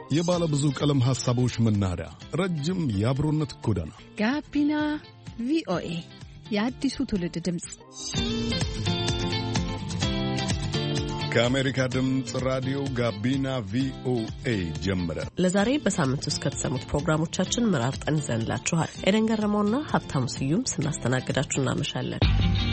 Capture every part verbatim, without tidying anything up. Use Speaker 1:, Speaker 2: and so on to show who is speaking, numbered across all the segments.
Speaker 1: የባለ ብዙ ቀለም ሐሳቦች መናኸሪያ፣ ረጅም የአብሮነት ጎዳና
Speaker 2: ጋቢና ቪኦኤ የአዲሱ ትውልድ ድምፅ
Speaker 1: ከአሜሪካ ድምፅ ራዲዮ ጋቢና ቪኦኤ ጀመረ።
Speaker 3: ለዛሬ በሳምንት ውስጥ ከተሰሙት ፕሮግራሞቻችን መራርጠን ይዘንላችኋል። ኤደን ገረመውና ሀብታሙ ስዩም ስናስተናግዳችሁ እናመሻለን።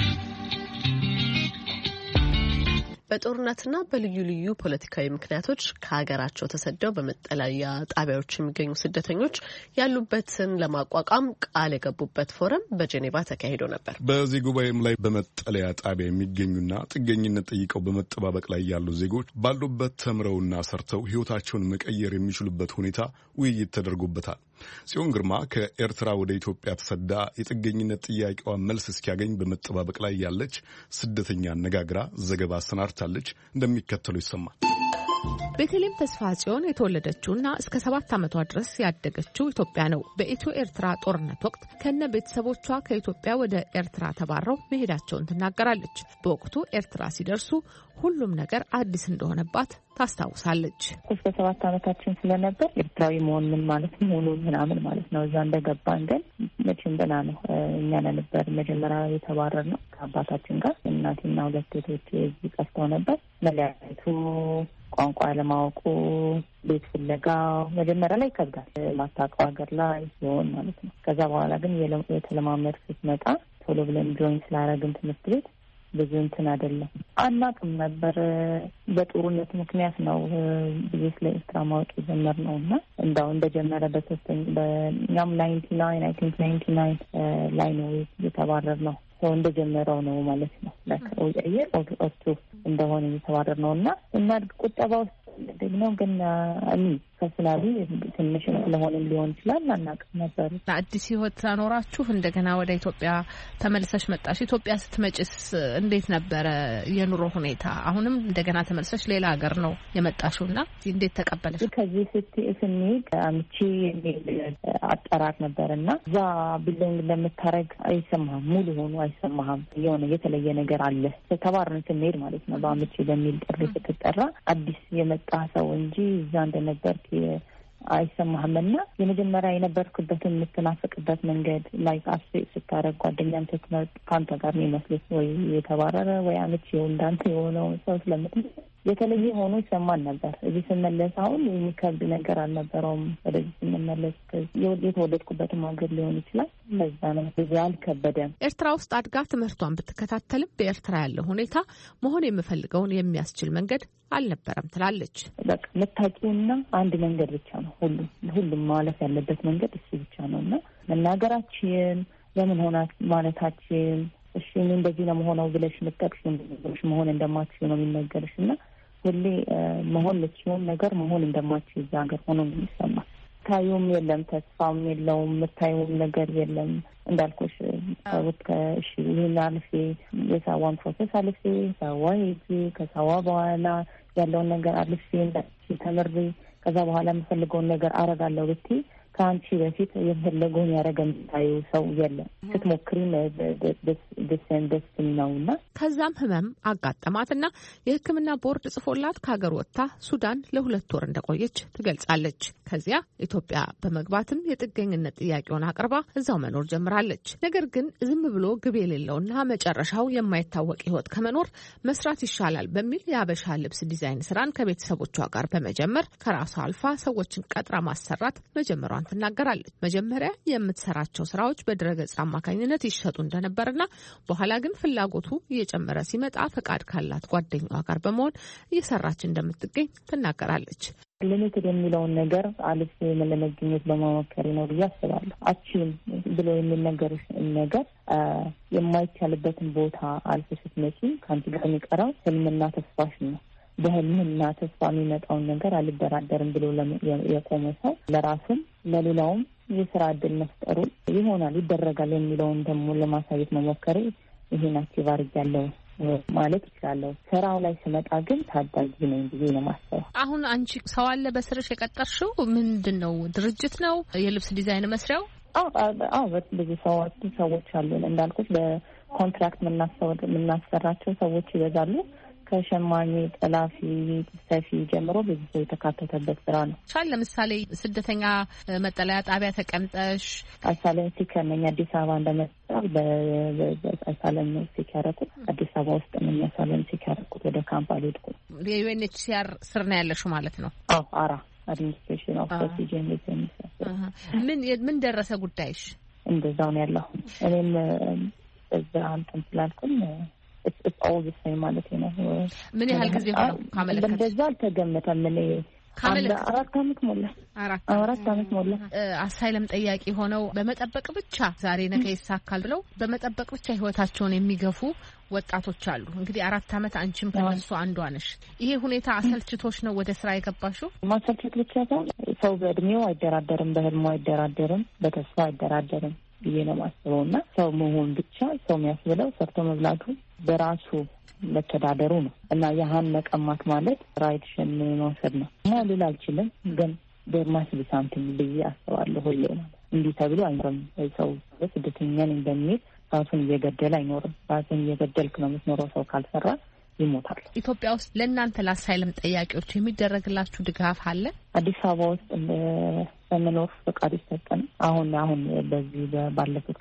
Speaker 3: በጦርነትና በልዩ ልዩ ፖለቲካዊ ምክንያቶች ከሀገራቸው ተሰደው በመጠለያ ጣቢያዎች የሚገኙ ስደተኞች ያሉበትን ለማቋቋም ቃል የገቡበት ፎረም በጄኔቫ ተካሂዶ ነበር።
Speaker 1: በዚህ ጉባኤም ላይ በመጠለያ ጣቢያ የሚገኙና ጥገኝነት ጠይቀው በመጠባበቅ ላይ ያሉ ዜጎች ባሉበት ተምረውና ሰርተው ሕይወታቸውን መቀየር የሚችሉበት ሁኔታ ውይይት ተደርጎበታል። ጽዮን ግርማ ከኤርትራ ወደ ኢትዮጵያ ተሰዳ የጥገኝነት ጥያቄዋ መልስ እስኪያገኝ በመጠባበቅ ላይ ያለች ስደተኛ አነጋግራ ዘገባ አሰናድታለች። እንደሚከተለው ይሰማል።
Speaker 2: ቤተልሔም ተስፋ ጽዮን የተወለደችውና እስከ ሰባት ዓመቷ ድረስ ያደገችው ኢትዮጵያ ነው። በኢትዮ ኤርትራ ጦርነት ወቅት ከነ ቤተሰቦቿ ከኢትዮጵያ ወደ ኤርትራ ተባረው መሄዳቸውን ትናገራለች። በወቅቱ ኤርትራ ሲደርሱ ሁሉም ነገር አዲስ እንደሆነባት ታስታውሳለች።
Speaker 4: እስከ ሰባት ዓመታችን ስለነበር ኤርትራዊ መሆን ምን ማለት ነው ሙሉ ምናምን ማለት ነው። እዛ እንደገባን ግን መቼም ገና ነው። እኛ ነበር መጀመሪያ የተባረር ነው ከአባታችን ጋር። እናቴና ሁለት እህቶቼ እዚህ ቀስተው ነበር። መለያየቱ፣ ቋንቋ ለማወቁ፣ ቤት ፍለጋ መጀመሪያ ላይ ይከብዳል። ማታውቀው ሀገር ላይ ሲሆን ማለት ነው። ከዛ በኋላ ግን የተለማመድ ስትመጣ ቶሎ ብለን ጆይን ስላደረግን ትምህርት ቤት ብዙ እንትን አይደለም። አናውቅም ነበር። በጦርነት ምክንያት ነው ብዙ ስለ ኤርትራ ማወቅ የጀመርነው እና እንዳው እንደጀመረ በሶስተኛ በኛም ናይንቲ ናይን አይ ቲንክ ናይንቲ ናይን ላይ ነው የተባረር ነው። ሰው እንደጀመረው ነው ማለት ነው። ለከውየር ኦርቶ እንደሆነ የተባረር ነው እና እናድግ ቁጠባ ውስጥ ደግሞ ግን እኔ ከስላቢ ትንሽ ስለሆነ ሊሆን ይችላል አናውቅም ነበር።
Speaker 2: አዲስ ህይወት አኖራችሁ እንደገና ወደ ኢትዮጵያ ተመልሰሽ መጣሽ። ኢትዮጵያ ስትመጭስ እንዴት ነበረ የኑሮ ሁኔታ? አሁንም እንደገና ተመልሰሽ ሌላ ሀገር ነው የመጣሽውና እንዴት ተቀበለሽ?
Speaker 4: ከዚህ ስትይ ስንሄድ አምቺ አጠራር ነበርና እዛ ቢሎንግ ለምታረግ አይሰማህም፣ ሙሉ ሆኖ አይሰማህም። የሆነ የተለየ ነገር አለ። ተባረን ስንሄድ ማለት ነው። በአምቺ በሚል ጥሪ ስትጠራ አዲስ የመጣ ሰው እንጂ እዛ እንደነበር አይሰማህምና የመጀመሪያ የነበርክበትን የምትናፍቅበት መንገድ ላይ አስቤ ስታረግ ጓደኛም ተክመጥ ካንተ ጋር የሚመስሉት ወይ የተባረረ ወይ አመቺ እንዳንተ የሆነው ሰው ስለምትል የተለየ ሆኖ ይሰማን ነበር። እዚህ ስንመለስ አሁን የሚከብድ ነገር አልነበረውም። ወደዚህ ስንመለስ የተወለድኩበትም ሀገር ሊሆን ይችላል። ለዛ ነው ብዙ አልከበደም።
Speaker 2: ኤርትራ ውስጥ አድጋ ትምህርቷን ብትከታተልም በኤርትራ ያለው ሁኔታ መሆን የምፈልገውን የሚያስችል መንገድ አልነበረም ትላለች።
Speaker 4: በቃ መታቂውና አንድ መንገድ ብቻ ነው። ሁሉም ሁሉም ማለፍ ያለበት መንገድ እሱ ብቻ ነውና መናገራችን ለምን ሆና ማለታችን እሺ ምን እንደዚህ ነው መሆነው ብለሽ መጣቅሽ እንደዚህ መሆን እንደማትችል ነው የሚነገርሽና ሁሌ መሆን ለችውን ነገር መሆን እንደማትችል እዛ ሀገር ሆኖ የሚሰማ ታዩም የለም፣ ተስፋም የለውም፣ ምታዩም ነገር የለም። እንዳልኩሽ ሰውት ከእሺ ይሄን አልፌ የሳዋን ፕሮሰስ አልፌ ሳዋ ሄጂ ከሳዋ በኋላ ያለውን ነገር አልፌ ተምሬ ከዛ በኋላ የምፈልገውን ነገር አረጋለሁ ብትይ ከአንቺ በፊት የፈለገውን ያደረገ የምታዩ ሰው የለም። ስትሞክሪ ደስን ደስን ነውና
Speaker 2: ከዛም ህመም አጋጠማትና የሕክምና ቦርድ ጽፎላት ከሀገር ወጥታ ሱዳን ለሁለት ወር እንደቆየች ትገልጻለች። ከዚያ ኢትዮጵያ በመግባትም የጥገኝነት ጥያቄውን አቅርባ እዛው መኖር ጀምራለች። ነገር ግን ዝም ብሎ ግብ የሌለውና መጨረሻው የማይታወቅ ህይወት ከመኖር መስራት ይሻላል በሚል የአበሻ ልብስ ዲዛይን ስራን ከቤተሰቦቿ ጋር በመጀመር ከራሷ አልፋ ሰዎችን ቀጥራ ማሰራት መጀመሯን ትናገራለች። መጀመሪያ የምትሰራቸው ስራዎች በድረገጽ አማካኝነት ይሸጡ እንደነበርና በኋላ ግን ፍላጎቱ እየጨመረ ሲመጣ ፈቃድ ካላት ጓደኛዋ ጋር በመሆን እየሰራች እንደምትገኝ ትናገራለች።
Speaker 4: ሊሚትድ የሚለውን ነገር አልፌ ለመገኘት በመሞከሬ ነው ብዬ አስባለሁ። አቺም ብሎ የሚነገር ነገር የማይቻልበትን ቦታ አልፌ ስትመጪ ከአንቺ ጋር የሚቀረው ህልምና ተስፋሽ ነው። በህልምና ተስፋ የሚመጣውን ነገር አልደራደርም ብሎ የቆመ ሰው ለራስም ለሌላውም የስራ እድል መፍጠሩ ይሆናል ይደረጋል የሚለውን ደግሞ ለማሳየት መሞከሬ ይሄን አክቲቭ አድርጌያለሁ ማለት ይችላለሁ። ስራው ላይ ስመጣ ግን ታዳጊ ነኝ ብዬ ነው የማስበው።
Speaker 2: አሁን አንቺ ሰው አለ በስርሽ የቀጠርሽው ምንድን ነው? ድርጅት ነው? የልብስ ዲዛይን መስሪያው?
Speaker 4: አዎ አዎ ብዙ ሰዎች ሰዎች አሉ። እንዳልኩት በኮንትራክት የምናሰራቸው ሰዎች ይበዛሉ። ከሸማኔ ጠላፊ ሰፊ ጀምሮ ብዙ ሰው የተካተተበት ስራ ነው።
Speaker 2: ቻል ለምሳሌ ስደተኛ መጠለያ ጣቢያ ተቀምጠሽ
Speaker 4: አሳለም ሲከር ነኝ አዲስ አበባ እንደመጣሁ በአሳለም ሲከረኩት አዲስ አበባ ውስጥ ነኝ አሳለም ሲከረኩት ወደ ካምፕ አልሄድኩም።
Speaker 2: የዩኤንኤችሲአር ስር ነው ያለሽው ማለት ነው?
Speaker 4: አዎ አራ አድሚኒስትሬሽን ኦፍ ሪፊውጂን
Speaker 2: ምን ምን ደረሰ ጉዳይሽ?
Speaker 4: እንደዛው ነው ያለው። እኔም እዛ አንተም ስላልኩኝ it's all the same ማለት ነው።
Speaker 2: ምን ያህል ጊዜ ሆነው ካመለከተ?
Speaker 4: እንደዛ አልተገመተም። እኔ አራት አመት ሞላ አራት አመት ሞላ
Speaker 2: አሳይለም ጠያቂ ሆነው በመጠበቅ ብቻ ዛሬ ነገ ይሳካል ብለው በመጠበቅ ብቻ ህይወታቸውን የሚገፉ ወጣቶች አሉ። እንግዲህ አራት አመት አንቺም ከነሱ አንዷ ነሽ። ይሄ ሁኔታ አሰልችቶሽ ነው ወደ ስራ የገባሽው?
Speaker 4: ማሰልችት ብቻ ሳይሆን ሰው በእድሜው አይደራደርም፣ በህልሙ አይደራደርም፣ በተስፋ አይደራደርም ብዬ ነው የማስበው እና ሰው መሆን ብቻ ሰው የሚያስብለው ሰርቶ መብላቱ በራሱ መተዳደሩ ነው እና ያህን መቀማት ማለት ራይትሽን መውሰድ ነው እና ልል አልችልም፣ ግን ደርማስ ቢሳንቲም ብዬ አስባለሁ። ሁሌ ማለት እንዲህ ተብሎ አይኖርም። ሰው በስደተኛ ነኝ በሚል ራሱን እየገደለ አይኖርም። ራሱን እየገደልክ ነው የምትኖረው። ሰው ካልሰራ ይሞታል።
Speaker 2: ኢትዮጵያ ውስጥ ለእናንተ ለአሳይለም ጠያቂዎች የሚደረግላችሁ ድጋፍ አለ?
Speaker 4: አዲስ አበባ ውስጥ በመኖር ፈቃድ ይሰጠን። አሁን አሁን በዚህ ባለፉት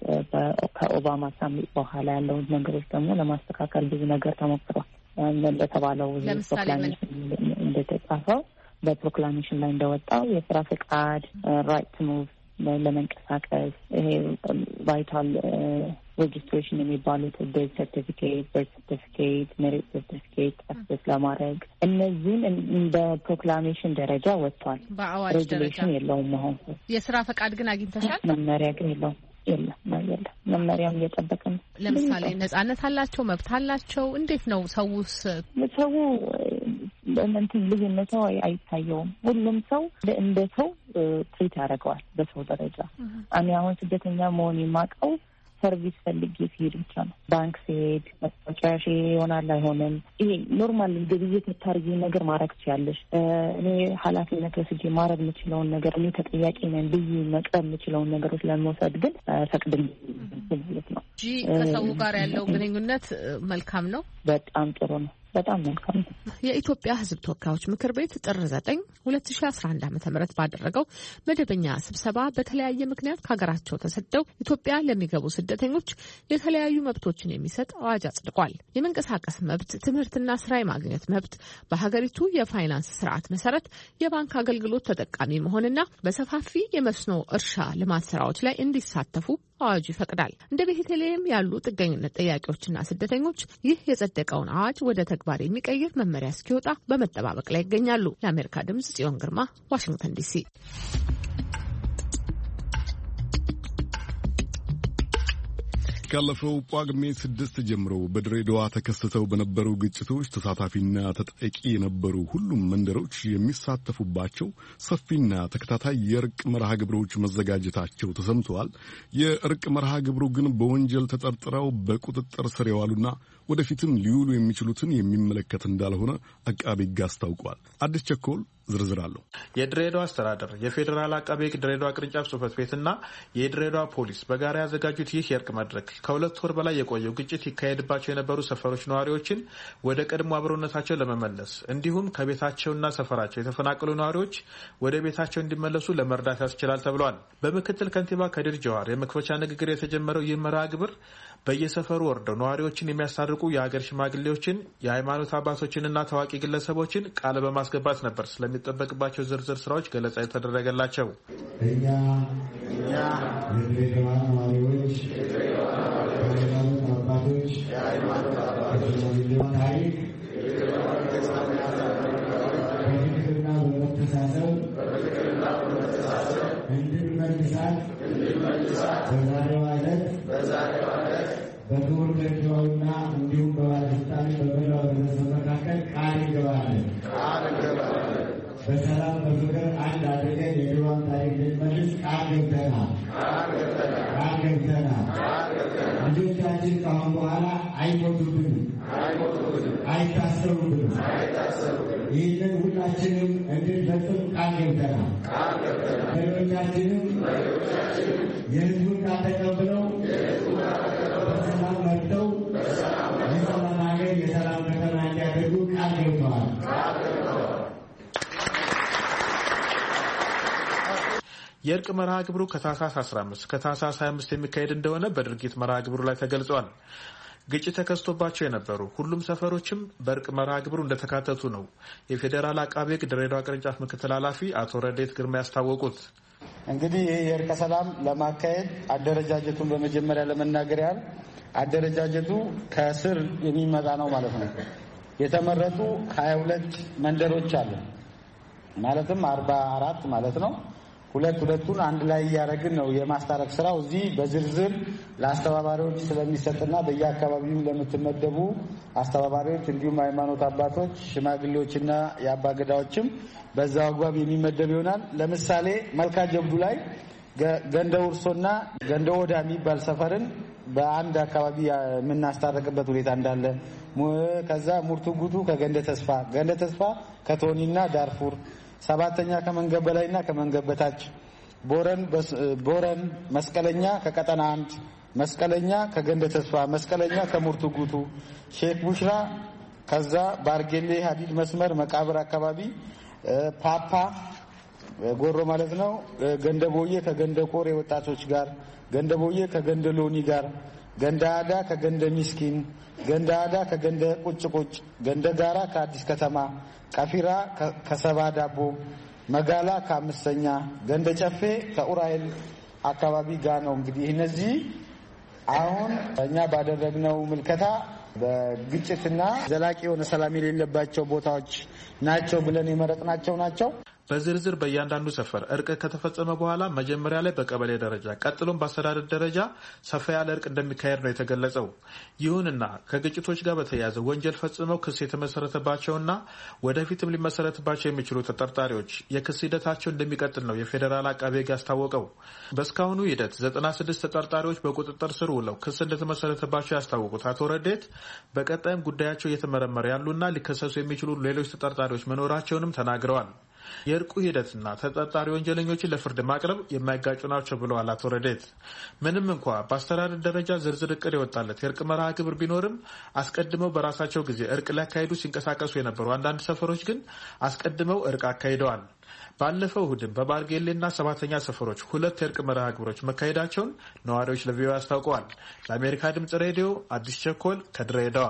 Speaker 4: ከኦባማ ሳሚት በኋላ ያለው ነገሮች ደግሞ ለማስተካከል ብዙ ነገር ተሞክሯል። እንደተባለው ፕሮክላሜሽን እንደተጻፈው በፕሮክላሜሽን ላይ እንደወጣው የስራ ፈቃድ ራይት ቱ ሙቭ ለመንቀሳቀስ ይሄ ቫይታል ሬጅስትሬሽን የሚባሉት ቤት ሰርቲፊኬት፣ በርት ሰርቲፊኬት፣ ሜሪት ሰርቲፊኬት አክሰስ ለማድረግ እነዚህን በፕሮክላሜሽን ደረጃ ወጥቷል።
Speaker 2: በአዋጅ ደረጃ
Speaker 4: የለውም። አሁን
Speaker 2: የስራ ፈቃድ ግን አግኝተሻል?
Speaker 4: መመሪያ ግን የለውም። የለም የለም መመሪያም እየጠበቀ ነው።
Speaker 2: ለምሳሌ ነጻነት አላቸው፣ መብት አላቸው። እንዴት ነው ሰውስ
Speaker 4: ሰው እንትን ልዩነቱ አይታየውም። ሁሉም ሰው እንደ ሰው ትሪት ያደርገዋል በሰው ደረጃ። እኔ አሁን ስደተኛ መሆን የማውቀው ሰርቪስ ፈልጌ ሲሄድ ብቻ ነው። ባንክ ሲሄድ መታወቂያ ይሆናል አይሆንም፣ ይሄ ኖርማል ግብይት የምታርጊ ነገር ማድረግ ትችያለሽ። እኔ ኃላፊነት ወስጄ ማድረግ የምችለውን ነገር እኔ ተጠያቂ ነኝ ብዬ መቅረብ የምችለውን ነገሮች ለመውሰድ ግን ፈቅድልኝ ማለት ነው
Speaker 2: እንጂ ከሰው ጋር ያለው ግንኙነት መልካም ነው።
Speaker 4: በጣም ጥሩ ነው። በጣም መልካም ነው።
Speaker 2: የኢትዮጵያ ሕዝብ ተወካዮች ምክር ቤት ጥር ዘጠኝ ሁለት ሺ አስራ አንድ ዓመተ ምህረት ባደረገው መደበኛ ስብሰባ በተለያየ ምክንያት ከሀገራቸው ተሰደው ኢትዮጵያ ለሚገቡ ስደተኞች የተለያዩ መብቶችን የሚሰጥ አዋጅ አጽድቋል። የመንቀሳቀስ መብት፣ ትምህርትና ስራ የማግኘት መብት፣ በሀገሪቱ የፋይናንስ ስርዓት መሰረት የባንክ አገልግሎት ተጠቃሚ መሆንና በሰፋፊ የመስኖ እርሻ ልማት ስራዎች ላይ እንዲሳተፉ አዋጁ ይፈቅዳል። እንደ ቤተልሔም ያሉ ጥገኝነት ጠያቂዎችና ስደተኞች ይህ የጸደቀውን አዋጅ ወደ ተግባር የሚቀይር መመሪያ እስኪወጣ በመጠባበቅ ላይ ይገኛሉ። ለአሜሪካ ድምጽ ጽዮን ግርማ፣ ዋሽንግተን ዲሲ።
Speaker 1: ካለፈው ጳጉሜ ስድስት ጀምሮ በድሬዳዋ ተከስተው በነበሩ ግጭቶች ተሳታፊና ተጠቂ የነበሩ ሁሉም መንደሮች የሚሳተፉባቸው ሰፊና ተከታታይ የእርቅ መርሃ ግብሮች መዘጋጀታቸው ተሰምተዋል። የእርቅ መርሃ ግብሩ ግን በወንጀል ተጠርጥረው በቁጥጥር ስር የዋሉና ወደፊትም ሊውሉ የሚችሉትን የሚመለከት እንዳልሆነ አቃቤ ሕግ አስታውቋል። አዲስ ቸኮል ዝርዝር አለው።
Speaker 5: የድሬዳዋ አስተዳደር፣ የፌዴራል አቃቤ ሕግ ድሬዳዋ ቅርንጫፍ ጽሕፈት ቤትና የድሬዳዋ ፖሊስ በጋራ ያዘጋጁት ይህ የእርቅ መድረክ ከሁለት ወር በላይ የቆየው ግጭት ይካሄድባቸው የነበሩ ሰፈሮች ነዋሪዎችን ወደ ቀድሞ አብሮነታቸው ለመመለስ እንዲሁም ከቤታቸውና ሰፈራቸው የተፈናቀሉ ነዋሪዎች ወደ ቤታቸው እንዲመለሱ ለመርዳት ያስችላል ተብሏል። በምክትል ከንቲባ ከድር ጀዋር የመክፈቻ ንግግር የተጀመረው ይህ መርሃ ግብር በየሰፈሩ ወርደው ነዋሪዎችን የሚያስታርቁ የሀገር ሽማግሌዎችን፣ የሃይማኖት አባቶችንና ታዋቂ ግለሰቦችን ቃል በማስገባት ነበር ስለሚጠበቅባቸው ዝርዝር ስራዎች ገለጻ የተደረገላቸው።
Speaker 6: እኛ እኛ የድሬዳዋ ነዋሪዎች፣ የሃይማኖት አባቶች፣ የሃይማኖት አባቶች ታሪክ በፍቅርና በመተሳሰብ በፍቅርና በመተሳሰብ እንድንመልሳት እንድንመልሳት በዛሬዋ ዕለት በዛሬዋ ዕለት በክቡር ከንቲባውና እንዲሁም በባለስልጣን በመላው ህዝብ መካከል ቃል እንገባለን ቃል እንገባለን። በሰላም በፍቅር አንድ አድርገን የድሮውን ታሪክ ልንመልስ ቃል ገብተናል ቃል ገብተናል ቃል ገብተናል ቃል ገብተናል። ልጆቻችን ከአሁን በኋላ አይሞቱብንም አይሞቱብንም አይታሰሩብንም አይታሰሩብንም። ይህንን ሁላችንም እንድንፈጽም ቃል ገብተናል ቃል ገብተናል። መሪዎቻችንም መሪዎቻችንም የህዝቡን ቃል ተቀብለው የህዝቡን ቃል ተቀብለው በሰላም መጥተው የሰላም ሀገር የሰላም ከተማ እንደሚያደርጉ ቃል ገብተዋል።
Speaker 5: የእርቅ መርሃ ግብሩ ከታህሳስ አስራ አምስት ከታህሳስ ሀያ አምስት የሚካሄድ እንደሆነ በድርጊት መርሃ ግብሩ ላይ ተገልጿል። ግጭት ተከስቶባቸው የነበሩ ሁሉም ሰፈሮችም በእርቅ መርሃ ግብሩ እንደተካተቱ ነው የፌዴራል አቃቤ ሕግ ድሬዳዋ ቅርንጫፍ ምክትል ኃላፊ አቶ ረዴት ግርማ ያስታወቁት።
Speaker 7: እንግዲህ ይህ የእርቀ ሰላም ለማካሄድ አደረጃጀቱን በመጀመሪያ ለመናገር ያህል አደረጃጀቱ ከስር የሚመጣ ነው ማለት ነው። የተመረጡ ሀያ ሁለት መንደሮች አሉ ማለትም አርባ አራት ማለት ነው። ሁለት ሁለቱን አንድ ላይ ያያረግን ነው የማስታረቅ ስራው እዚህ በዝርዝር ለአስተባባሪዎች ስለሚሰጥና በየአካባቢው ለምትመደቡ አስተባባሪዎች እንዲሁም ሃይማኖት አባቶች ሽማግሌዎችና የአባገዳዎችም በዛ አግባብ የሚመደብ ይሆናል። ለምሳሌ መልካ ጀብዱ ላይ ገንደ ውርሶና ገንደ ወዳ የሚባል ሰፈርን በአንድ አካባቢ የምናስታረቅበት ሁኔታ እንዳለ ከዛ ሙርቱ ጉቱ ከገንደ ተስፋ ገንደ ተስፋ ከቶኒና ዳርፉር ሰባተኛ ከመንገድ በላይና ከመንገድ በታች ቦረን ቦረን መስቀለኛ ከቀጠና አንድ መስቀለኛ ከገንደ ተስፋ መስቀለኛ ከሙርቱ ጉቱ ሼክ ቡሽራ ከዛ ባርጌሌ ሀዲድ መስመር መቃብር አካባቢ ፓፓ ጎሮ ማለት ነው። ገንደቦዬ ከገንደ ቆሬ ወጣቶች ጋር ገንደቦዬ ከገንደ ሎኒ ጋር ገንደ አዳ ከገንደ ሚስኪን ገንደ አዳ ከገንደ ቁጭ ቁጭ ገንደ ጋራ ከአዲስ ከተማ ቀፊራ ከሰባ ዳቦ መጋላ ከአምስተኛ ገንደ ጨፌ ከኡራኤል አካባቢ ጋር ነው። እንግዲህ እነዚህ አሁን እኛ ባደረግነው ምልከታ በግጭትና ዘላቂ የሆነ ሰላም የሌለባቸው ቦታዎች ናቸው ብለን የመረጥናቸው ናቸው።
Speaker 5: በዝርዝር በእያንዳንዱ ሰፈር እርቅ ከተፈጸመ በኋላ መጀመሪያ ላይ በቀበሌ ደረጃ ቀጥሎም በአስተዳደር ደረጃ ሰፋ ያለ እርቅ እንደሚካሄድ ነው የተገለጸው። ይሁንና ከግጭቶች ጋር በተያያዘ ወንጀል ፈጽመው ክስ የተመሰረተባቸውና ወደፊትም ሊመሰረትባቸው የሚችሉ ተጠርጣሪዎች የክስ ሂደታቸው እንደሚቀጥል ነው የፌዴራል አቃቤ ሕግ ያስታወቀው። በእስካሁኑ ሂደት ዘጠና ስድስት ተጠርጣሪዎች በቁጥጥር ስር ውለው ክስ እንደተመሰረተባቸው ያስታወቁት አቶ ረዴት በቀጣይም ጉዳያቸው እየተመረመረ ያሉና ሊከሰሱ የሚችሉ ሌሎች ተጠርጣሪዎች መኖራቸውንም ተናግረዋል። የእርቁ ሂደትና ተጠርጣሪ ወንጀለኞችን ለፍርድ ማቅረብ የማይጋጩ ናቸው ብለዋል አቶ ረዴት። ምንም እንኳ በአስተዳደር ደረጃ ዝርዝር እቅድ የወጣለት የእርቅ መርሃ ግብር ቢኖርም አስቀድመው በራሳቸው ጊዜ እርቅ ሊያካሂዱ ሲንቀሳቀሱ የነበሩ አንዳንድ ሰፈሮች ግን አስቀድመው እርቅ አካሂደዋል። ባለፈው እሁድም በባርጌሌና ሰባተኛ ሰፈሮች ሁለት የእርቅ መርሃ ግብሮች መካሄዳቸውን ነዋሪዎች ለቪኦኤ አስታውቀዋል። ለአሜሪካ ድምጽ ሬዲዮ አዲስ ቸኮል ከድሬዳዋ።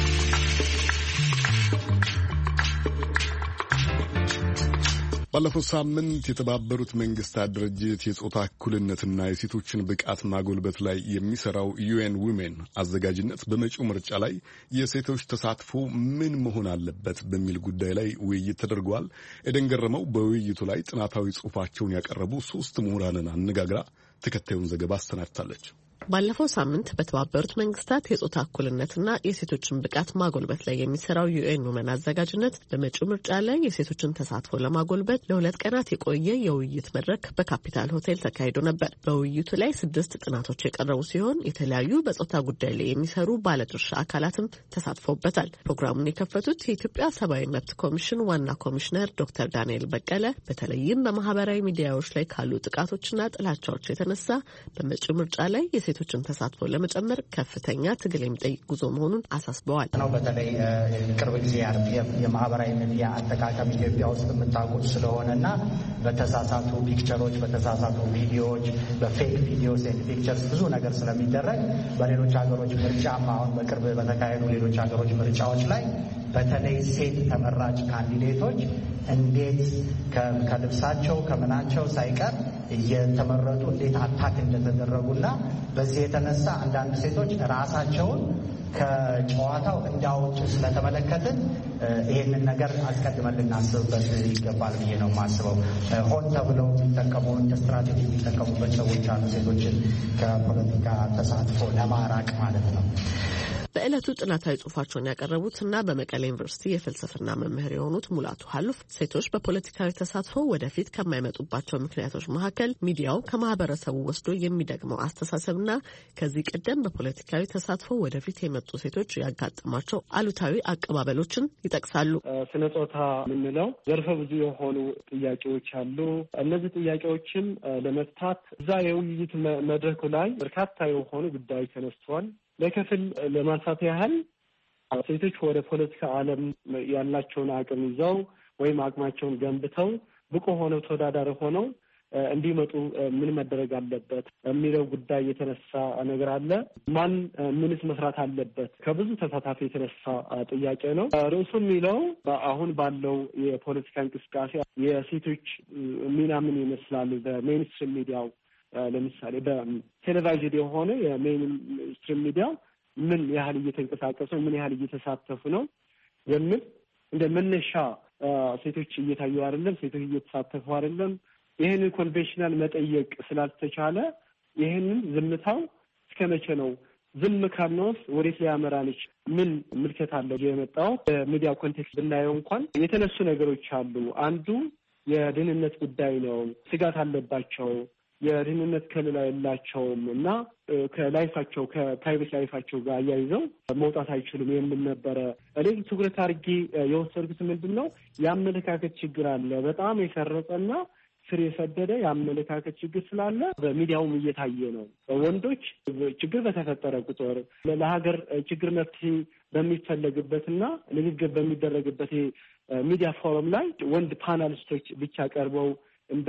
Speaker 1: ባለፈው ሳምንት የተባበሩት መንግስታት ድርጅት የጾታ እኩልነትና የሴቶችን ብቃት ማጎልበት ላይ የሚሰራው ዩኤን ዊሜን አዘጋጅነት በመጪው ምርጫ ላይ የሴቶች ተሳትፎ ምን መሆን አለበት በሚል ጉዳይ ላይ ውይይት ተደርጓል። ኤደን ገረመው በውይይቱ ላይ ጥናታዊ ጽሑፋቸውን ያቀረቡ ሶስት ምሁራንን አነጋግራ ተከታዩን ዘገባ አሰናድታለች።
Speaker 3: ባለፈው ሳምንት በተባበሩት መንግስታት የጾታ እኩልነትና የሴቶችን ብቃት ማጎልበት ላይ የሚሰራው ዩኤን ውመን አዘጋጅነት በመጪው ምርጫ ላይ የሴቶችን ተሳትፎ ለማጎልበት ለሁለት ቀናት የቆየ የውይይት መድረክ በካፒታል ሆቴል ተካሂዶ ነበር። በውይይቱ ላይ ስድስት ጥናቶች የቀረቡ ሲሆን የተለያዩ በጾታ ጉዳይ ላይ የሚሰሩ ባለድርሻ አካላትም ተሳትፎበታል። ፕሮግራሙን የከፈቱት የኢትዮጵያ ሰብአዊ መብት ኮሚሽን ዋና ኮሚሽነር ዶክተር ዳንኤል በቀለ በተለይም በማህበራዊ ሚዲያዎች ላይ ካሉ ጥቃቶችና ጥላቻዎች የተነሳ በመጪው ምርጫ ላይ ሴቶችን ተሳትፎ ለመጨመር ከፍተኛ ትግል የሚጠይቅ ጉዞ መሆኑን አሳስበዋል።
Speaker 8: ነው በተለይ ቅርብ ጊዜ የማህበራዊ ሚዲያ አጠቃቀም ኢትዮጵያ ውስጥ የምታውቁት ስለሆነና በተሳሳቱ ፒክቸሮች፣ በተሳሳቱ ቪዲዮዎች፣ በፌክ ቪዲዮስ ኤንድ ፒክቸርስ ብዙ ነገር ስለሚደረግ በሌሎች ሀገሮች ምርጫም አሁን በቅርብ በተካሄዱ ሌሎች ሀገሮች ምርጫዎች ላይ በተለይ ሴት ተመራጭ ካንዲዴቶች እንዴት ከልብሳቸው ከምናቸው ሳይቀር እየተመረጡ እንዴት አታክ እንደተደረጉና በዚህ የተነሳ አንዳንድ ሴቶች ራሳቸውን ከጨዋታው እንዳወጡ ስለተመለከትን ይሄንን ነገር አስቀድመን ልናስብበት ይገባል ብዬ ነው የማስበው። ሆን ተብለው የሚጠቀሙ እንደ ስትራቴጂ የሚጠቀሙበት ሰዎች አሉ፣ ሴቶችን ከፖለቲካ ተሳትፎ ለማራቅ ማለት ነው።
Speaker 3: በዕለቱ ጥናታዊ ጽሑፋቸውን ያቀረቡትና በመቀሌ ዩኒቨርሲቲ የፍልስፍና መምህር የሆኑት ሙላቱ ሀሉፍ ሴቶች በፖለቲካዊ ተሳትፎ ወደፊት ከማይመጡባቸው ምክንያቶች መካከል ሚዲያው ከማህበረሰቡ ወስዶ የሚደግመው አስተሳሰብና ከዚህ ቀደም በፖለቲካዊ ተሳትፎ ወደፊት የመጡ ሴቶች ያጋጠሟቸው አሉታዊ አቀባበሎችን ይጠቅሳሉ።
Speaker 9: ስነ ጾታ የምንለው ዘርፈ ብዙ የሆኑ ጥያቄዎች አሉ። እነዚህ ጥያቄዎችን ለመፍታት እዛ የውይይት መድረኩ ላይ በርካታ የሆኑ ጉዳዮች ተነስተዋል። ለክፍል ለማንሳት ያህል ሴቶች ወደ ፖለቲካ ዓለም ያላቸውን አቅም ይዘው ወይም አቅማቸውን ገንብተው ብቁ ሆነው ተወዳዳሪ ሆነው እንዲመጡ ምን መደረግ አለበት የሚለው ጉዳይ የተነሳ ነገር አለ። ማን ምንስ መስራት አለበት ከብዙ ተሳታፊ የተነሳ ጥያቄ ነው። ርዕሱ የሚለው አሁን ባለው የፖለቲካ እንቅስቃሴ የሴቶች ሚና ምን ይመስላል፣ በሜይንስትሪም ሚዲያው ለምሳሌ በቴሌቪዥን የሆነ የሜይንስትሪም ሚዲያ ምን ያህል እየተንቀሳቀሱ ምን ያህል እየተሳተፉ ነው የሚል እንደ መነሻ ሴቶች እየታዩ አይደለም፣ ሴቶች እየተሳተፉ አይደለም። ይህንን ኮንቬንሽናል መጠየቅ ስላልተቻለ ይህንን ዝምታው እስከ መቼ ነው? ዝም ካልነውስ ወዴት ሊያመራንች? ምን ምልከት አለው የመጣው? በሚዲያ ኮንቴክስት ብናየው እንኳን የተነሱ ነገሮች አሉ። አንዱ የደህንነት ጉዳይ ነው። ስጋት አለባቸው፣ የደህንነት ከለላ የላቸውም እና ከላይፋቸው ከፕራይቬት ላይፋቸው ጋር አያይዘው መውጣት አይችሉም የሚል ነበረ። እኔ ትኩረት አድርጌ የወሰድኩት ምንድን ነው የአመለካከት ችግር አለ። በጣም የሰረጸና ስር የሰደደ የአመለካከት ችግር ስላለ በሚዲያውም እየታየ ነው። ወንዶች ችግር በተፈጠረ ቁጥር ለሀገር ችግር መፍትሄ በሚፈለግበትና ንግግር በሚደረግበት ሚዲያ ፎረም ላይ ወንድ ፓናሊስቶች ብቻ ቀርበው እንደ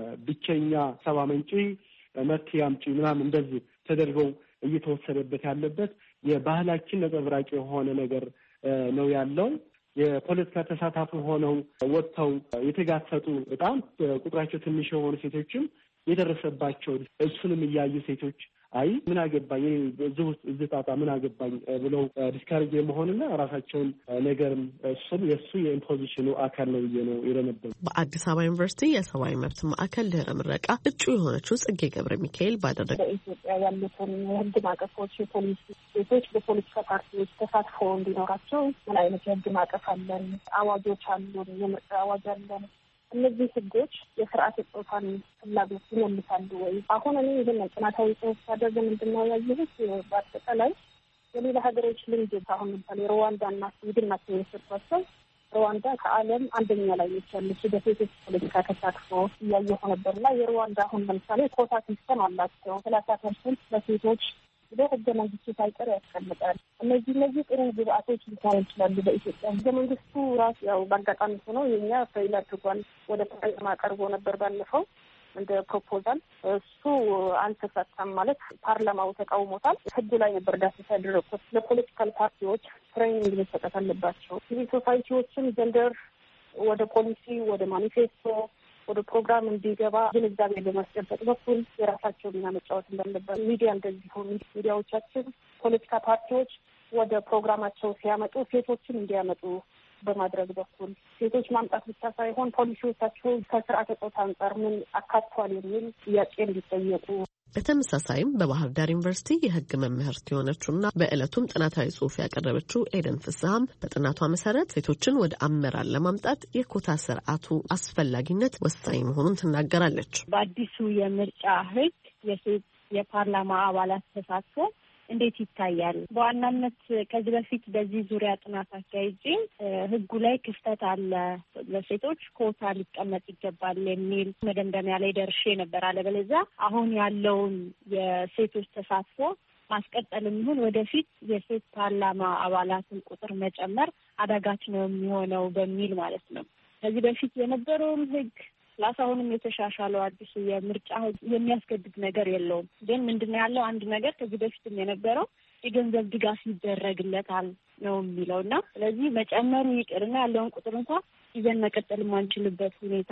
Speaker 9: ብቸኛ ሰባ መንጪ መፍትሄ አምጪ ምናምን እንደዚህ ተደርገው እየተወሰደበት ያለበት የባህላችን ነጸብራቅ የሆነ ነገር ነው ያለው። የፖለቲካ ተሳታፊ ሆነው ወጥተው የተጋፈጡ በጣም ቁጥራቸው ትንሽ የሆኑ ሴቶችም የደረሰባቸው እሱንም እያዩ ሴቶች አይ ምን አገባኝ እዚህ ውስጥ እዚህ ጣጣ ምን አገባኝ ብለው ዲስካሬጅ የመሆንና ራሳቸውን ነገርም እሱም የእሱ የኢምፖዚሽኑ አካል ነው ብዬ ነው የረነበሩ።
Speaker 3: በአዲስ አበባ ዩኒቨርሲቲ የሰብአዊ መብት ማዕከል ድህረ ምረቃ እጩ የሆነችው ጽጌ ገብረ ሚካኤል ባደረገ
Speaker 10: በኢትዮጵያ ያሉትን የህግ ማዕቀፎች የፖሊሲ ሴቶች በፖለቲካ ፓርቲዎች ተሳትፎ እንዲኖራቸው ምን አይነት የህግ ማዕቀፍ አለን? አዋጆች አሉን፣ የምርጫ አዋጅ አለን። እነዚህ ህጎች የስርዓት ጾታን ፍላጎት ይመልሳሉ ወይ? አሁን እኔ ይህን ጥናታዊ ጽሑፍ ሳደርግ ምንድን ነው ያየሁት በአጠቃላይ የሌላ ሀገሮች ልምድ አሁን ለምሳሌ ሩዋንዳና ስዊድን ናቸው የወሰድኳቸው። ሩዋንዳ ከዓለም አንደኛ ላይ ያለች በሴቶች ፖለቲካ ተሳትፎ እያየሁ ነበርና የሩዋንዳ አሁን ለምሳሌ ኮታ ሲስተም አላቸው። ሰላሳ ፐርሰንት ለሴቶች በህገ መንግስቱ ሳይቀር ያስቀምጣል። እነዚህ እነዚህ ጥሩ ግብአቶች ሊሆኑ ይችላሉ። በኢትዮጵያ ህገ መንግስቱ ራሱ ያው በአጋጣሚ ሆኖ የኛ ፌል አድርጓል። ወደ ፓርላማ ቀርቦ ነበር ባለፈው እንደ ፕሮፖዛል። እሱ አልተሳካም ማለት ፓርላማው ተቃውሞታል። ህጉ ላይ ነበር ዳሰሳ ያደረኩት። ለፖለቲካል ፓርቲዎች ትሬኒንግ መሰጠት አለባቸው። ሲቪል ሶሳይቲዎችን ጀንደር ወደ ፖሊሲ ወደ ማኒፌስቶ ወደ ፕሮግራም እንዲገባ ግንዛቤ በማስጨበጥ በኩል የራሳቸው ሚና መጫወት እንዳለበት ሚዲያ እንደዚህ ሆኑ ሚዲያዎቻችን ፖለቲካ ፓርቲዎች ወደ ፕሮግራማቸው ሲያመጡ ሴቶችን እንዲያመጡ በማድረግ በኩል ሴቶች ማምጣት ብቻ ሳይሆን ፖሊሲዎቻቸው ከስርዓተ ጾታ አንጻር ምን አካቷል የሚል ጥያቄ እንዲጠየቁ።
Speaker 3: በተመሳሳይም በባህር ዳር ዩኒቨርሲቲ የህግ መምህርት የሆነችውና በዕለቱም ጥናታዊ ጽሑፍ ያቀረበችው ኤደን ፍስሀም በጥናቷ መሰረት ሴቶችን ወደ አመራር ለማምጣት የኮታ ስርዓቱ አስፈላጊነት ወሳኝ መሆኑን ትናገራለች።
Speaker 11: በአዲሱ የምርጫ ህግ የሴት የፓርላማ አባላት ተሳትፎ እንዴት ይታያል? በዋናነት ከዚህ በፊት በዚህ ዙሪያ ጥናት አካሄጄ ህጉ ላይ ክፍተት አለ፣ ለሴቶች ኮታ ሊቀመጥ ይገባል የሚል መደምደሚያ ላይ ደርሼ ነበር። አለበለዚያ አሁን ያለውን የሴቶች ተሳትፎ ማስቀጠልም ይሁን ወደፊት የሴት ፓርላማ አባላትን ቁጥር መጨመር አዳጋች ነው የሚሆነው በሚል ማለት ነው። ከዚህ በፊት የነበረውን ህግ ላሳሁንም የተሻሻለው አዲሱ የምርጫ ህግ የሚያስገድድ ነገር የለውም። ግን ምንድነው ያለው አንድ ነገር ከዚህ በፊትም የነበረው የገንዘብ ድጋፍ ይደረግለታል ነው የሚለውና ስለዚህ መጨመሩ ይቅርና ያለውን ቁጥር እንኳን ይዘን መቀጠል የማንችልበት ሁኔታ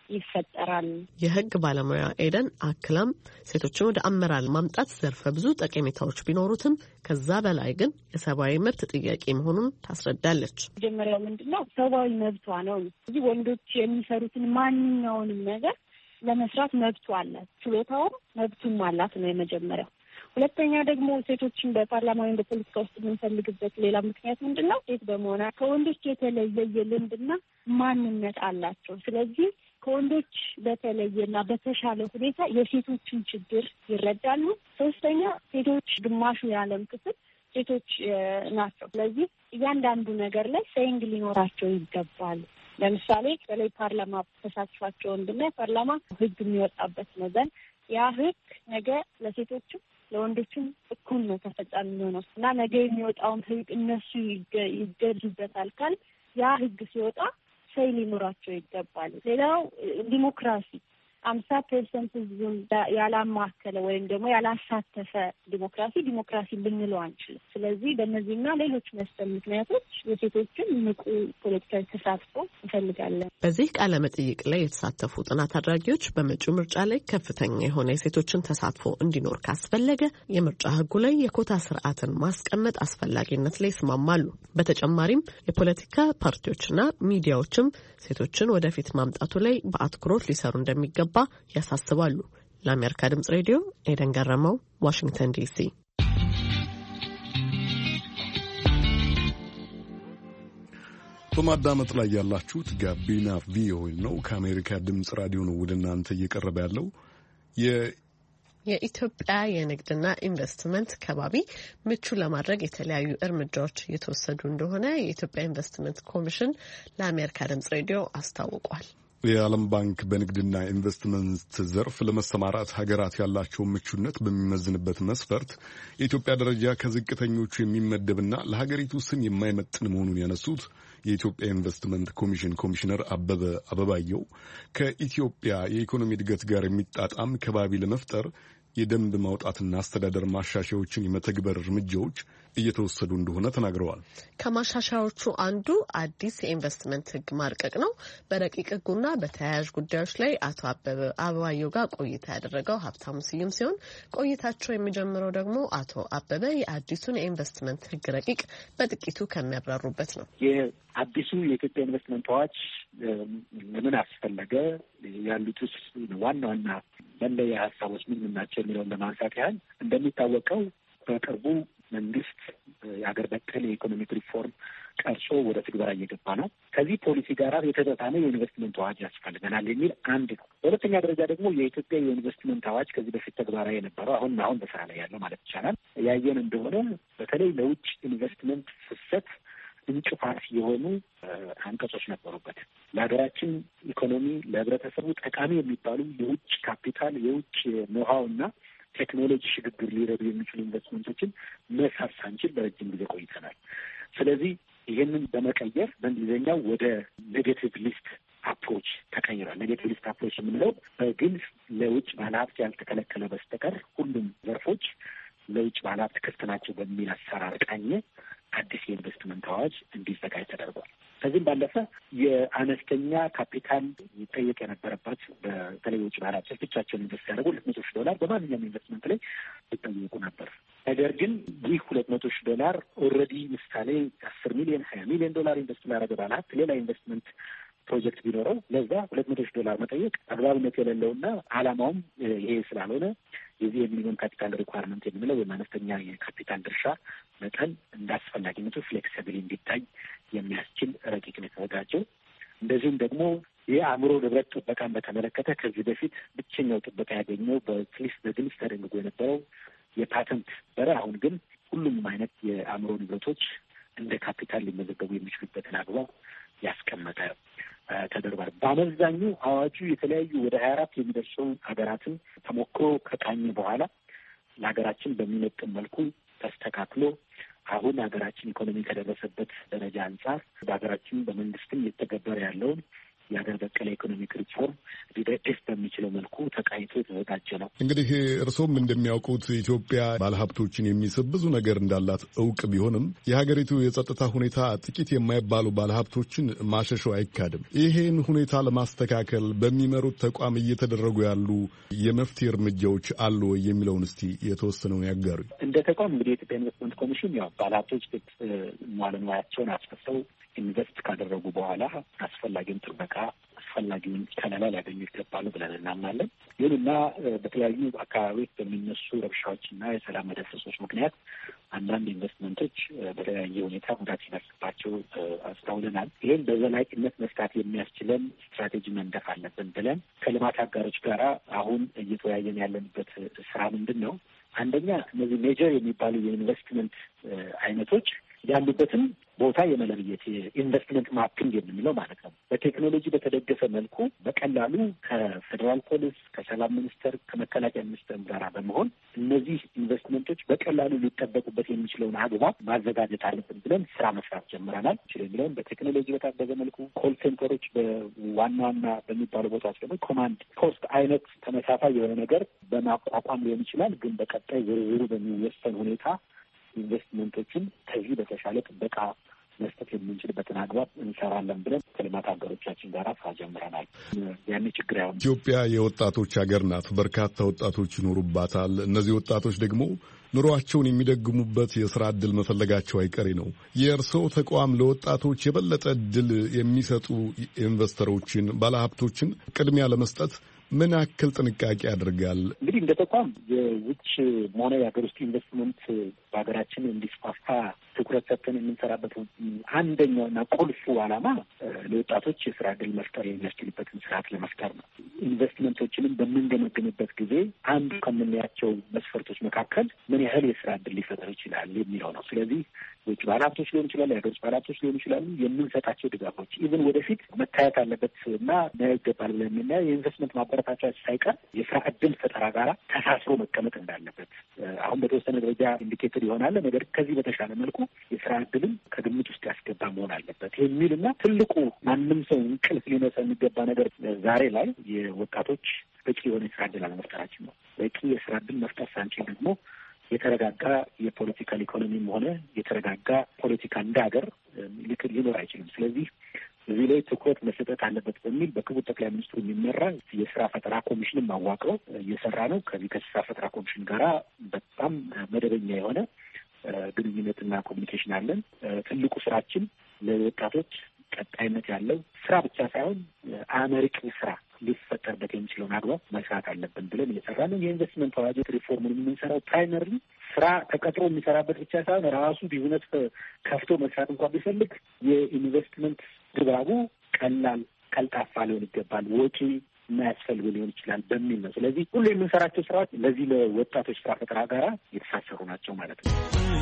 Speaker 11: ይፈጠራል።
Speaker 3: የህግ ባለሙያ ኤደን አክላም ሴቶችን ወደ አመራር ማምጣት ዘርፈ ብዙ ጠቀሜታዎች ቢኖሩትም ከዛ በላይ ግን የሰብአዊ መብት ጥያቄ መሆኑን ታስረዳለች።
Speaker 11: መጀመሪያው ምንድነው ሰብአዊ መብቷ ነው። እዚህ ወንዶች የሚሰሩትን ማንኛውንም ነገር ለመስራት መብቱ አላት፣ ችሎታውም መብቱም አላት ነው የመጀመሪያው። ሁለተኛ ደግሞ ሴቶችን በፓርላማ ወይም በፖለቲካ ውስጥ የምንፈልግበት ሌላ ምክንያት ምንድነው? ሴት በመሆኗ ከወንዶች የተለየ የልምድና ማንነት አላቸው። ስለዚህ ከወንዶች በተለየና በተሻለ ሁኔታ የሴቶችን ችግር ይረዳሉ። ሶስተኛ ሴቶች ግማሹ የዓለም ክፍል ሴቶች ናቸው። ስለዚህ እያንዳንዱ ነገር ላይ ሴይንግ ሊኖራቸው ይገባል። ለምሳሌ በላይ ፓርላማ ተሳትፏቸውን ብናይ ፓርላማ ህግ የሚወጣበት መዘን ያ ህግ ነገ ለሴቶችም ለወንዶችም እኩል ነው ተፈጻሚ ነው እና ነገ የሚወጣውን ህግ እነሱ ይገዙበታል ካል ያ ህግ ሲወጣ ሰይ ሊኖራቸው ይገባል። ሌላው ዲሞክራሲ አምሳ ፐርሰንት ህዝቡን ያላማከለ ወይም ደግሞ ያላሳተፈ ዲሞክራሲ ዲሞክራሲ ልንለው አንችልም። ስለዚህ በእነዚህና ሌሎች መሰል ምክንያቶች የሴቶችን ንቁ ፖለቲካዊ ተሳትፎ እንፈልጋለን።
Speaker 3: በዚህ ቃለ መጠይቅ ላይ የተሳተፉ ጥናት አድራጊዎች በመጪው ምርጫ ላይ ከፍተኛ የሆነ የሴቶችን ተሳትፎ እንዲኖር ካስፈለገ የምርጫ ህጉ ላይ የኮታ ስርዓትን ማስቀመጥ አስፈላጊነት ላይ ይስማማሉ። በተጨማሪም የፖለቲካ ፓርቲዎችና ሚዲያዎችም ሴቶችን ወደፊት ማምጣቱ ላይ በአትኩሮት ሊሰሩ እንደሚገባ ያሳስባሉ። ለአሜሪካ ድምጽ ሬዲዮ ኤደን ገረመው፣ ዋሽንግተን ዲሲ።
Speaker 1: በማዳመጥ ላይ ያላችሁት ጋቢና ቪኦኤ ነው። ከአሜሪካ ድምጽ ራዲዮ ነው ወደ እናንተ እየቀረበ ያለው።
Speaker 3: የኢትዮጵያ የንግድና ኢንቨስትመንት ከባቢ ምቹ ለማድረግ የተለያዩ እርምጃዎች እየተወሰዱ እንደሆነ የኢትዮጵያ ኢንቨስትመንት ኮሚሽን ለአሜሪካ ድምጽ ሬዲዮ አስታውቋል።
Speaker 1: የዓለም ባንክ በንግድና ኢንቨስትመንት ዘርፍ ለመሰማራት ሀገራት ያላቸውን ምቹነት በሚመዝንበት መስፈርት የኢትዮጵያ ደረጃ ከዝቅተኞቹ የሚመደብና ለሀገሪቱ ስም የማይመጥን መሆኑን ያነሱት የኢትዮጵያ ኢንቨስትመንት ኮሚሽን ኮሚሽነር አበበ አበባየው ከኢትዮጵያ የኢኮኖሚ እድገት ጋር የሚጣጣም ከባቢ ለመፍጠር የደንብ ማውጣትና አስተዳደር ማሻሻያዎችን የመተግበር እርምጃዎች እየተወሰዱ እንደሆነ ተናግረዋል።
Speaker 3: ከማሻሻያዎቹ አንዱ አዲስ የኢንቨስትመንት ሕግ ማርቀቅ ነው። በረቂቅ ሕጉና በተያያዥ ጉዳዮች ላይ አቶ አበበ አበባየው ጋር ቆይታ ያደረገው ሀብታሙ ስዩም ሲሆን ቆይታቸው የሚጀምረው ደግሞ አቶ አበበ የአዲሱን የኢንቨስትመንት ሕግ ረቂቅ በጥቂቱ ከሚያብራሩበት ነው።
Speaker 12: የአዲሱ የኢትዮጵያ ኢንቨስትመንት አዋጅ ለምን አስፈለገ፣ ያሉትስ ዋና ዋና መለያ ሀሳቦች ምን ምን ናቸው የሚለውን ለማንሳት ያህል እንደሚታወቀው በቅርቡ መንግስት የሀገር በቀል የኢኮኖሚክ ሪፎርም ቀርጾ ወደ ትግበራ እየገባ ነው። ከዚህ ፖሊሲ ጋር የተጣጣመ የኢንቨስትመንት አዋጅ ያስፈልገናል የሚል አንድ ነው። በሁለተኛ ደረጃ ደግሞ የኢትዮጵያ የኢንቨስትመንት አዋጅ ከዚህ በፊት ተግባራዊ የነበረው አሁን አሁን በስራ ላይ ያለው ማለት ይቻላል ያየን እንደሆነ በተለይ ለውጭ ኢንቨስትመንት ፍሰት እንቅፋት የሆኑ አንቀጾች ነበሩበት። ለሀገራችን ኢኮኖሚ ለህብረተሰቡ ጠቃሚ የሚባሉ የውጭ ካፒታል፣ የውጭ ኖሃው እና ቴክኖሎጂ ሽግግር ሊረዱ የሚችሉ ኢንቨስትመንቶችን መሳብ ሳንችል በረጅም ጊዜ ቆይተናል። ስለዚህ ይህንን በመቀየር በእንግሊዝኛው ወደ ኔጌቲቭ ሊስት አፕሮች ተቀይሯል። ኔጌቲቭ ሊስት አፕሮች የምንለው በግልጽ ለውጭ ባለሀብት ያልተከለከለ በስተቀር ሁሉም ዘርፎች ለውጭ ባለሀብት ክፍት ናቸው በሚል አሰራር ቃኘ አዲስ የኢንቨስትመንት አዋጅ እንዲዘጋጅ ተደርጓል። ከዚህም ባለፈ የአነስተኛ ካፒታል ይጠየቅ የነበረበት በተለይ ውጭ ባለሀብቶች ብቻቸውን ኢንቨስት ያደርጉ ሁለት መቶ ሺህ ዶላር በማንኛውም ኢንቨስትመንት ላይ ይጠየቁ ነበር። ነገር ግን ይህ ሁለት መቶ ሺህ ዶላር ኦልሬዲ ምሳሌ አስር ሚሊዮን ሀያ ሚሊዮን ዶላር ኢንቨስት ላደረገ ባለሀብት ሌላ ኢንቨስትመንት ፕሮጀክት ቢኖረው ለዛ ሁለት መቶ ሺህ ዶላር መጠየቅ አግባብነት የሌለውና ዓላማውም ይሄ ስላልሆነ የዚህ የሚኒመም ካፒታል ሪኳርመንት የምንለው ወይም አነስተኛ የካፒታል ድርሻ መጠን እንደ አስፈላጊነቱ ፍሌክሲብል እንዲታይ የሚያስችል ረቂቅ ነው የተዘጋጀው። እንደዚሁም ደግሞ የአእምሮ ንብረት ጥበቃን በተመለከተ ከዚህ በፊት ብቸኛው ጥበቃ ያገኘው በግልጽ በግልጽ ተደንግጎ የነበረው የፓተንት በረ አሁን ግን ሁሉም አይነት የአእምሮ ንብረቶች እንደ ካፒታል ሊመዘገቡ የሚችሉበትን አግባብ ያስቀመጠ ተደርጓል። በአመዛኙ አዋጁ የተለያዩ ወደ ሀያ አራት የሚደርሱ ሀገራትን ተሞክሮ ከቃኘ በኋላ ለሀገራችን በሚመጥን መልኩ ተስተካክሎ አሁን ሀገራችን ኢኮኖሚ ከደረሰበት ደረጃ አንጻር በሀገራችን በመንግስትም እየተገበረ ያለውን የሀገር በቀል ኢኮኖሚክ ሪፎርም ሊደግፍ በሚችለው መልኩ ተቃይቶ የተዘጋጀ ነው።
Speaker 1: እንግዲህ እርስዎም እንደሚያውቁት ኢትዮጵያ ባለሀብቶችን የሚስብ ብዙ ነገር እንዳላት እውቅ ቢሆንም የሀገሪቱ የጸጥታ ሁኔታ ጥቂት የማይባሉ ባለሀብቶችን ማሸሸው አይካድም። ይሄን ሁኔታ ለማስተካከል በሚመሩት ተቋም እየተደረጉ ያሉ የመፍትሄ እርምጃዎች አሉ ወይ የሚለውን እስቲ የተወሰነውን ያጋሩ።
Speaker 12: እንደ ተቋም እንግዲህ የኢትዮጵያ ኢንቨስትመንት ኮሚሽን ያው ባለሀብቶች መዋዕለ ንዋያቸውን አስፈሰው ኢንቨስት ካደረጉ በኋላ አስፈላጊውን ጥበቃ አስፈላጊውን ከለላ ሊያገኙ ይገባሉ ብለን እናምናለን። ይሁንና በተለያዩ አካባቢዎች በሚነሱ ረብሻዎችና የሰላም መደፍረሶች ምክንያት አንዳንድ ኢንቨስትመንቶች በተለያየ ሁኔታ ጉዳት ሲደርስባቸው አስተውለናል። ይህም በዘላቂነት መፍታት የሚያስችለን ስትራቴጂ መንደፍ አለብን ብለን ከልማት አጋሮች ጋራ አሁን እየተወያየን ያለንበት ስራ ምንድን ነው? አንደኛ እነዚህ ሜጀር የሚባሉ የኢንቨስትመንት አይነቶች ያሉበትን ቦታ የመለየት ኢንቨስትመንት ማፒንግ የምንለው ማለት ነው። በቴክኖሎጂ በተደገፈ መልኩ በቀላሉ ከፌዴራል ፖሊስ፣ ከሰላም ሚኒስቴር፣ ከመከላከያ ሚኒስቴር ጋር በመሆን እነዚህ ኢንቨስትመንቶች በቀላሉ ሊጠበቁበት የሚችለውን አግባብ ማዘጋጀት አለብን ብለን ስራ መስራት ጀምረናል። የሚለውን በቴክኖሎጂ በታገዘ መልኩ ኮል ሴንተሮች በዋና ዋና በሚባሉ ቦታዎች ደግሞ ኮማንድ ፖስት አይነት ተመሳሳይ የሆነ ነገር በማቋቋም ሊሆን ይችላል። ግን በቀጣይ ዝርዝሩ በሚወሰን ሁኔታ ኢንቨስትመንቶችን ከዚህ በተሻለ ጥበቃ መስጠት የምንችልበትን አግባብ እንሰራለን ብለን ከልማት ሀገሮቻችን ጋር ስራ ጀምረናል። ያኔ ችግር ያው
Speaker 1: ኢትዮጵያ የወጣቶች ሀገር ናት። በርካታ ወጣቶች ይኖሩባታል። እነዚህ ወጣቶች ደግሞ ኑሯቸውን የሚደግሙበት የስራ ዕድል መፈለጋቸው አይቀሬ ነው። የእርስዎ ተቋም ለወጣቶች የበለጠ ዕድል የሚሰጡ ኢንቨስተሮችን፣ ባለሀብቶችን ቅድሚያ ለመስጠት ምን ያክል ጥንቃቄ ያደርጋል?
Speaker 12: እንግዲህ እንደ ተቋም የውጭ ሆነ የሀገር ውስጥ ኢንቨስትመንት በሀገራችን እንዲስፋፋ ትኩረት ሰጥተን የምንሰራበት አንደኛውና ቁልፉ ዓላማ ለወጣቶች የስራ ዕድል መፍጠር የሚያስችልበትን ስርዓት ለመፍጠር ነው። ኢንቨስትመንቶችንም በምንገመግምበት ጊዜ አንዱ ከምናያቸው መስፈርቶች መካከል ምን ያህል የስራ ዕድል ሊፈጠር ይችላል የሚለው ነው። ስለዚህ ውጭ ባለሀብቶች ሊሆን ይችላል፣ የሀገር ውስጥ ባለሀብቶች ሊሆኑ ይችላሉ። የምንሰጣቸው ድጋፎች ኢቭን ወደፊት መታየት አለበት እና ሊያዩ ይገባል ብለን የምናየው የኢንቨስትመንት ማበረታቻ ሳይቀር የስራ ዕድል ፈጠራ ጋራ ተሳስሮ መቀመጥ እንዳለበት አሁን በተወሰነ ደረጃ ኢንዲኬተር ይሆናል። ነገር ከዚህ በተሻለ መልኩ የስራ ዕድልም ከግምት ውስጥ ያስገባ መሆን አለበት የሚል እና ትልቁ ማንም ሰው እንቅልፍ ሊነሳ የሚገባ ነገር ዛሬ ላይ የወጣቶች በቂ የሆነ የስራ ዕድል አለመፍጠራችን ነው። በቂ የስራ ዕድል መፍጠር ሳንችል ደግሞ የተረጋጋ የፖለቲካል ኢኮኖሚም ሆነ የተረጋጋ ፖለቲካ እንደ ሀገር ሊኖር አይችልም። ስለዚህ እዚህ ላይ ትኩረት መሰጠት አለበት በሚል በክቡር ጠቅላይ ሚኒስትሩ የሚመራ የስራ ፈጠራ ኮሚሽንም አዋቅሮ እየሰራ ነው። ከዚህ ከስራ ፈጠራ ኮሚሽን ጋራ በጣም መደበኛ የሆነ ግንኙነትና ኮሚኒኬሽን አለን። ትልቁ ስራችን ለወጣቶች ቀጣይነት ያለው ስራ ብቻ ሳይሆን አመርቂ ስራ ሊፈጠርበት የሚችለውን አግባብ መስራት አለብን ብለን እየሰራ ነው። የኢንቨስትመንት አዋጅ ሪፎርሙን የምንሰራው ፕራይመሪ ስራ ተቀጥሮ የሚሰራበት ብቻ ሳይሆን ራሱ ቢዝነስ ከፍቶ መስራት እንኳን ቢፈልግ የኢንቨስትመንት ድባቡ ቀላል፣ ቀልጣፋ ሊሆን ይገባል፣ ወጪ የማያስፈልግ ሊሆን ይችላል በሚል ነው። ስለዚህ ሁሉ የምንሰራቸው ስራዎች ለዚህ ለወጣቶች ስራ ፈጠራ ጋራ የተሳሰሩ ናቸው ማለት ነው።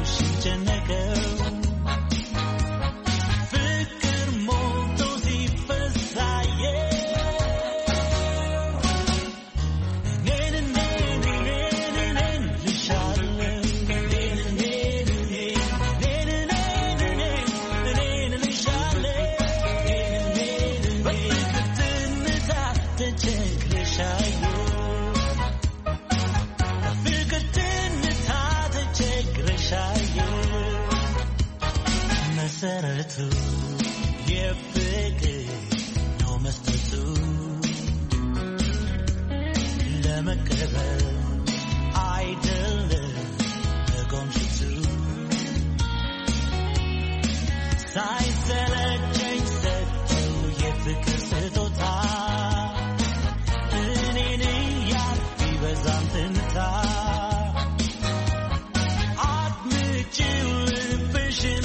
Speaker 13: መሰረቱ የፍቅር ነው መስጠቱ ለመቀበል አይደለም ለጎምሽቱ ሳይሰለቸኝ ሰጠው የፍቅር ስጦታ እኔን ያፊ በዛም ትንታ አድምጪው ልብሽን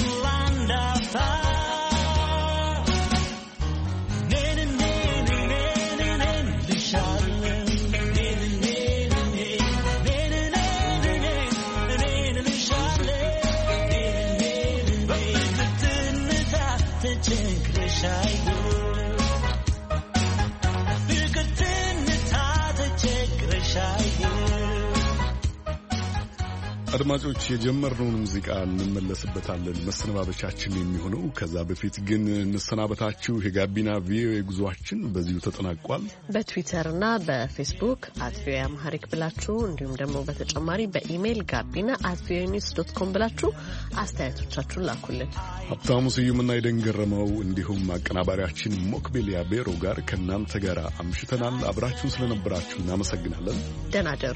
Speaker 1: አድማጮች የጀመርነውን ሙዚቃ እንመለስበታለን። መሰናበቻችን የሚሆነው ከዛ በፊት ግን እንሰናበታችሁ። የጋቢና ቪኦኤ ጉዟችን በዚሁ ተጠናቋል።
Speaker 3: በትዊተርና በፌስቡክ አት ቪኦኤ አምሃሪክ ብላችሁ እንዲሁም ደግሞ በተጨማሪ በኢሜይል ጋቢና አት ቪኦኤ ኒውስ ዶት ኮም ብላችሁ አስተያየቶቻችሁን ላኩልን። ሀብታሙ ስዩምና የደንገረመው እንዲሁም አቀናባሪያችን ሞክቤሊያ ቤሮ ጋር ከእናንተ ጋር አምሽተናል። አብራችሁን ስለነበራችሁ እናመሰግናለን። ደህና ደሩ።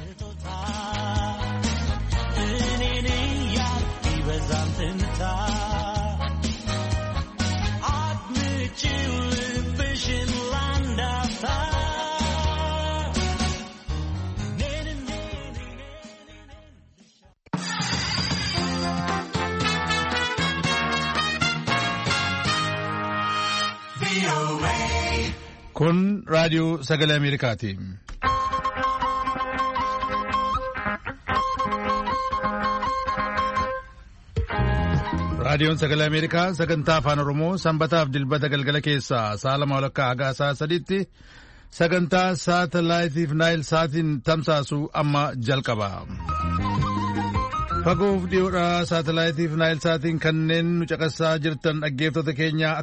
Speaker 14: Kun raadiyoo sagalee Ameerikaati. raadiyoon sagalee Ameerikaa sagantaa afaan Oromoo sanbataaf dilbata galgala keessaa sa'a lama walakkaa haga sa'a sadiitti sagantaa saatalaayitiif naayil saatiin tamsaasu amma jalqaba. Fagoof dhiyoodhaa saatalaayitiif naayil saatiin kanneen nu caqasaa jirtan dhaggeeffattoota keenya